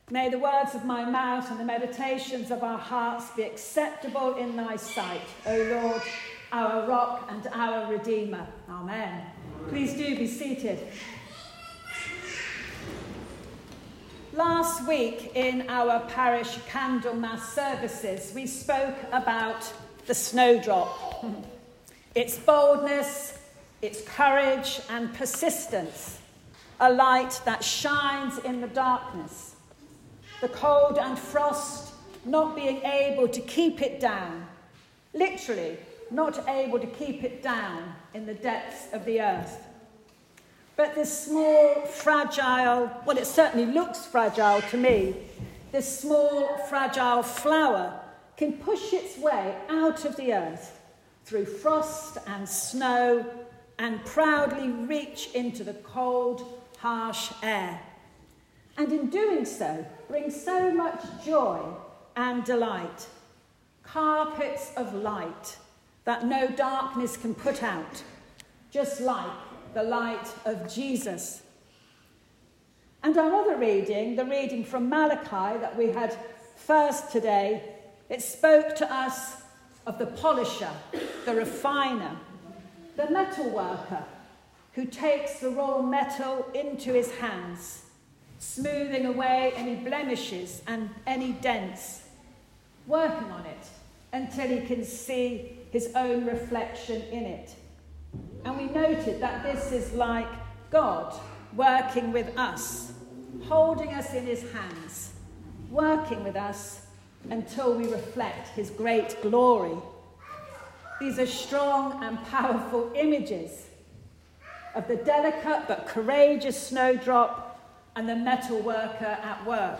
May the words of my mouth and the meditations of our hearts be acceptable in thy sight, O Lord, our rock and our redeemer. Amen. Please do be seated. Last week in our parish Candlemas services, we spoke about the snowdrop. Its boldness, its courage and persistence, a light that shines in the darkness. The cold and frost not being able to keep it down, literally not able to keep it down in the depths of the earth. But this small, fragile, well, it certainly looks fragile to me, this small, fragile flower can push its way out of the earth through frost and snow and proudly reach into the cold, harsh air. And in doing so, bring so much joy and delight. Carpets of light that no darkness can put out, just like the light of Jesus. And our other reading, the reading from Malachi that we had first today, it spoke to us of the polisher, the refiner, the metal worker who takes the raw metal into his hands, smoothing away any blemishes and any dents, working on it until he can see his own reflection in it. And we noted that this is like God working with us, holding us in his hands, working with us until we reflect his great glory. These are strong and powerful images of the delicate but courageous snowdrop and the metal worker at work.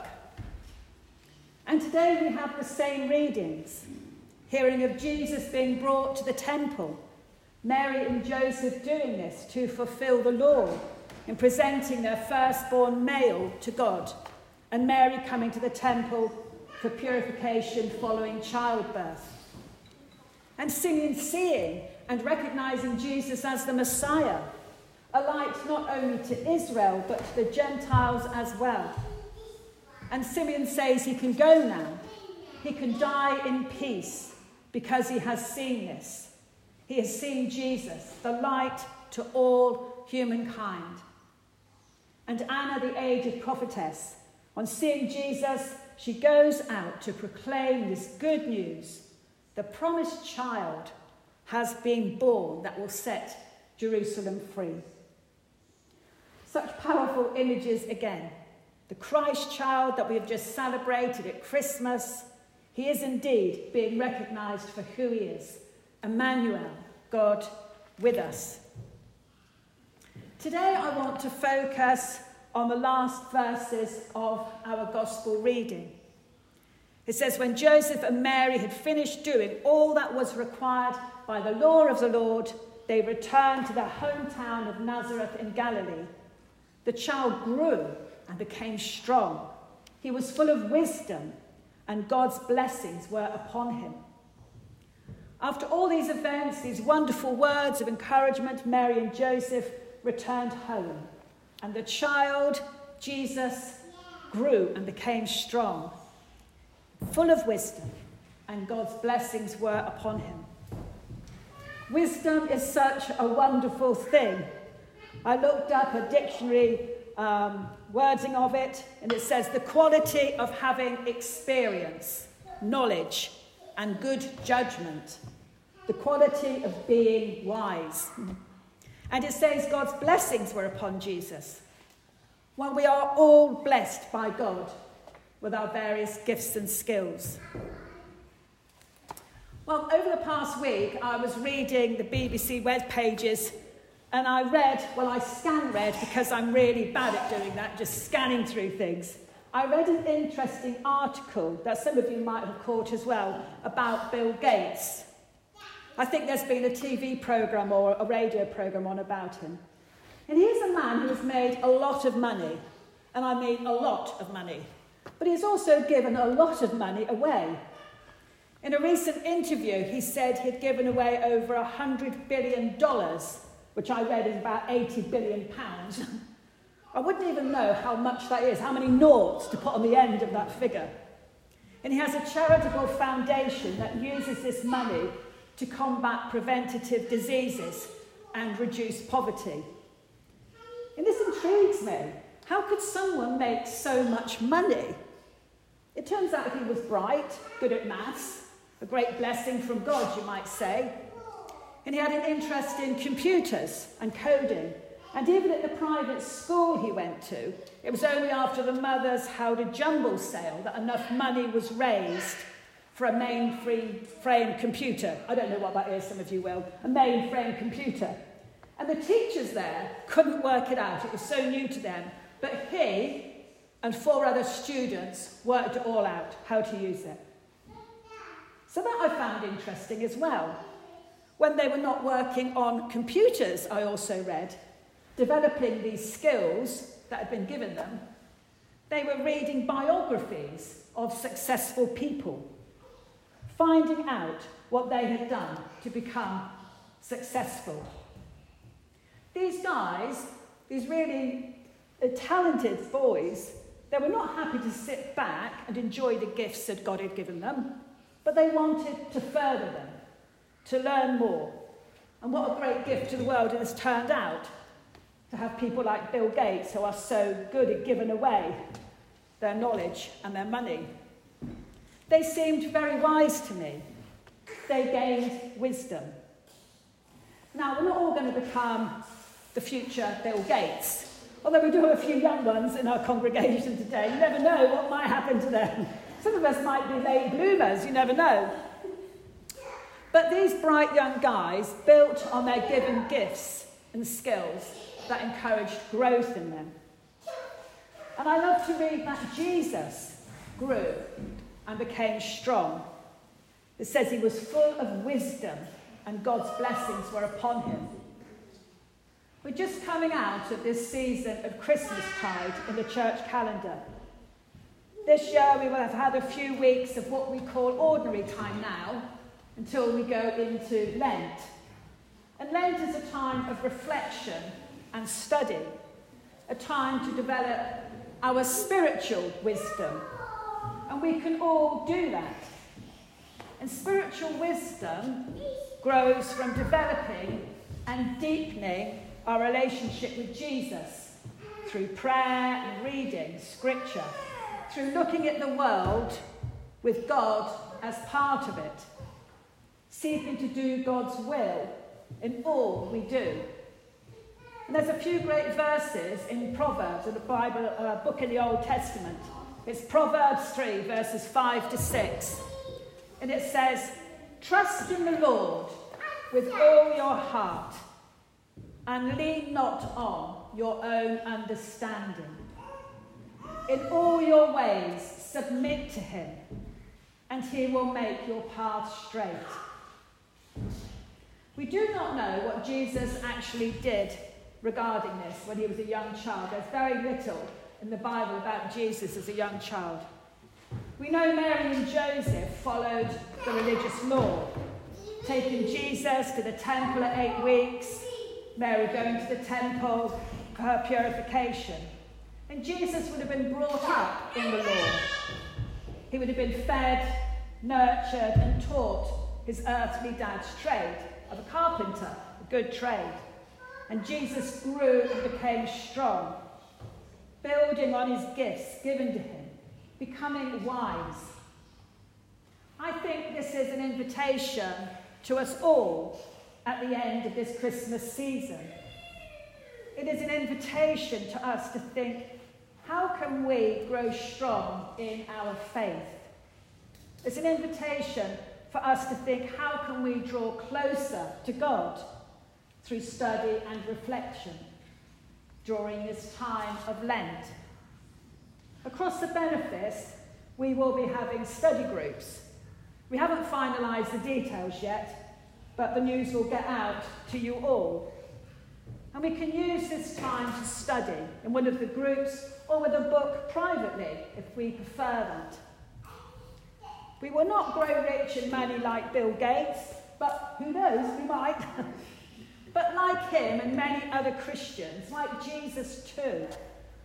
And today we have the same readings, hearing of Jesus being brought to the temple, Mary and Joseph doing this to fulfill the law in presenting their firstborn male to God, and Mary coming to the temple for purification following childbirth. And Simeon seeing and recognizing Jesus as the Messiah, a light not only to Israel but to the Gentiles as well. And Simeon says he can go now. He can die in peace because he has seen this. He has seen Jesus, the light to all humankind. And Anna, the aged prophetess, on seeing Jesus, she goes out to proclaim this good news. The promised child has been born that will set Jerusalem free. Such powerful images again. The Christ child that we have just celebrated at Christmas, he is indeed being recognised for who he is. Emmanuel, God with us. Today I want to focus on the last verses of our gospel reading. It says, when Joseph and Mary had finished doing all that was required by the law of the Lord, they returned to their hometown of Nazareth in Galilee. The child grew and became strong. He was full of wisdom, and God's blessings were upon him. After all these events, these wonderful words of encouragement, Mary and Joseph returned home, and the child, Jesus, grew and became strong, full of wisdom, and God's blessings were upon him. Wisdom is such a wonderful thing. I looked up a dictionary wording of it, and it says the quality of having experience, knowledge, and good judgment. The quality of being wise. And it says God's blessings were upon Jesus. Well, we are all blessed by God with our various gifts and skills. Well, over the past week, I was reading the BBC web pages, and I scan read because I'm really bad at doing that, just scanning through things. I read an interesting article that some of you might have caught as well about Bill Gates. I think there's been a TV programme or a radio programme on about him. And he's a man who has made a lot of money, and I mean a lot of money. But he's also given a lot of money away. In a recent interview, he said he'd given away over $100 billion, which I read is about £80 billion, I wouldn't even know how much that is, how many noughts to put on the end of that figure. And he has a charitable foundation that uses this money to combat preventative diseases and reduce poverty. And this intrigues me. How could someone make so much money? It turns out he was bright, good at maths, a great blessing from God, you might say. And he had an interest in computers and coding. And even at the private school he went to, it was only after the mother's Howdy Jumble sale that enough money was raised for a mainframe computer. I don't know what that is, some of you will. A mainframe computer. And the teachers there couldn't work it out. It was so new to them. But he and 4 other students worked it all out, how to use it. So that I found interesting as well. When they were not working on computers, I also read, developing these skills that had been given them, they were reading biographies of successful people, finding out what they had done to become successful. These guys, these really talented boys, they were not happy to sit back and enjoy the gifts that God had given them, but they wanted to further them, to learn more. And what a great gift to the world it has turned out, to have people like Bill Gates who are so good at giving away their knowledge and their money. They seemed very wise to me. They gained wisdom. Now, we're not all going to become the future Bill Gates, although we do have a few young ones in our congregation today. You never know what might happen to them. Some of us might be late bloomers, you never know. But these bright young guys built on their given gifts and skills that encouraged growth in them. And I love to read that Jesus grew and became strong. It says he was full of wisdom and God's blessings were upon him. We're just coming out of this season of Christmastide in the church calendar. This year we will have had a few weeks of what we call ordinary time now until we go into Lent. And Lent is a time of reflection and study, a time to develop our spiritual wisdom. And we can all do that. And spiritual wisdom grows from developing and deepening our relationship with Jesus through prayer and reading scripture, through looking at the world with God as part of it, seeking to do God's will in all we do. And there's a few great verses in Proverbs, in the Bible, book in the Old Testament. It's Proverbs 3, verses 5 to 6. And it says, "Trust in the Lord with all your heart, and lean not on your own understanding. In all your ways submit to him, and he will make your path straight." We do not know what Jesus actually did regarding this when he was a young child. There's very little in the Bible about Jesus as a young child. We know Mary and Joseph followed the religious law, taking Jesus to the temple at 8 weeks, Mary going to the temple for her purification. And Jesus would have been brought up in the law. He would have been fed, nurtured and taught his earthly dad's trade of a carpenter, a good trade. And Jesus grew and became strong, building on his gifts given to him, becoming wise. I think this is an invitation to us all at the end of this Christmas season. It is an invitation to us to think, how can we grow strong in our faith? It's an invitation for us to think, how can we draw closer to God through study and reflection during this time of Lent. Across the benefice, we will be having study groups. We haven't finalised the details yet, but the news will get out to you all. And we can use this time to study in one of the groups or with a book privately, if we prefer that. We will not grow rich in money like Bill Gates, but who knows, we might. But like him and many other Christians, like Jesus too,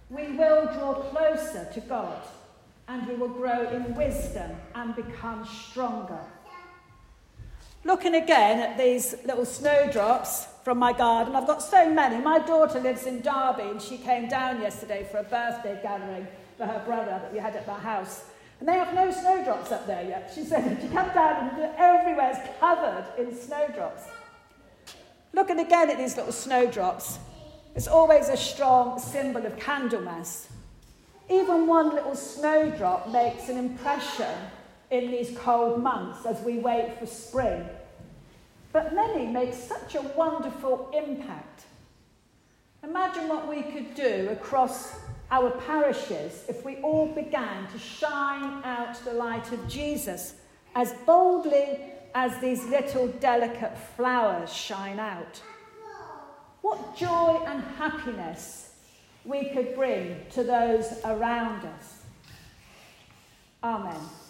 we will draw closer to God, and we will grow in wisdom and become stronger. Looking again at these little snowdrops from my garden, I've got so many. My daughter lives in Derby, and she came down yesterday for a birthday gathering for her brother that we had at my house. And they have no snowdrops up there yet. She said, if you come down, and everywhere is covered in snowdrops. Looking again at these little snowdrops, it's always a strong symbol of Candlemas. Even one little snowdrop makes an impression in these cold months as we wait for spring. But many make such a wonderful impact. Imagine what we could do across our parishes if we all began to shine out the light of Jesus as boldly as these little delicate flowers shine out. What joy and happiness we could bring to those around us. Amen.